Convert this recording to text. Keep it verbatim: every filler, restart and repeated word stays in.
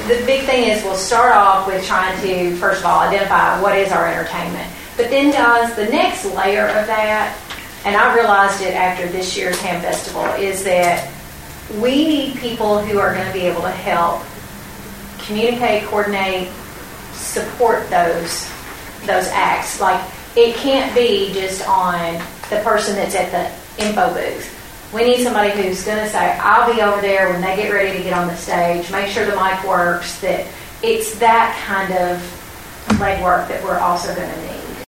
the big thing is we'll start off with trying to, first of all, identify what is our entertainment. But then, guys, the next layer of that, and I realized it after this year's Ham Festival, is that we need people who are going to be able to help communicate, coordinate, support those those acts. Like, it can't be just on the person that's at the info booth. We need somebody who's going to say, I'll be over there when they get ready to get on the stage, make sure the mic works, that it's that kind of legwork that we're also going to need.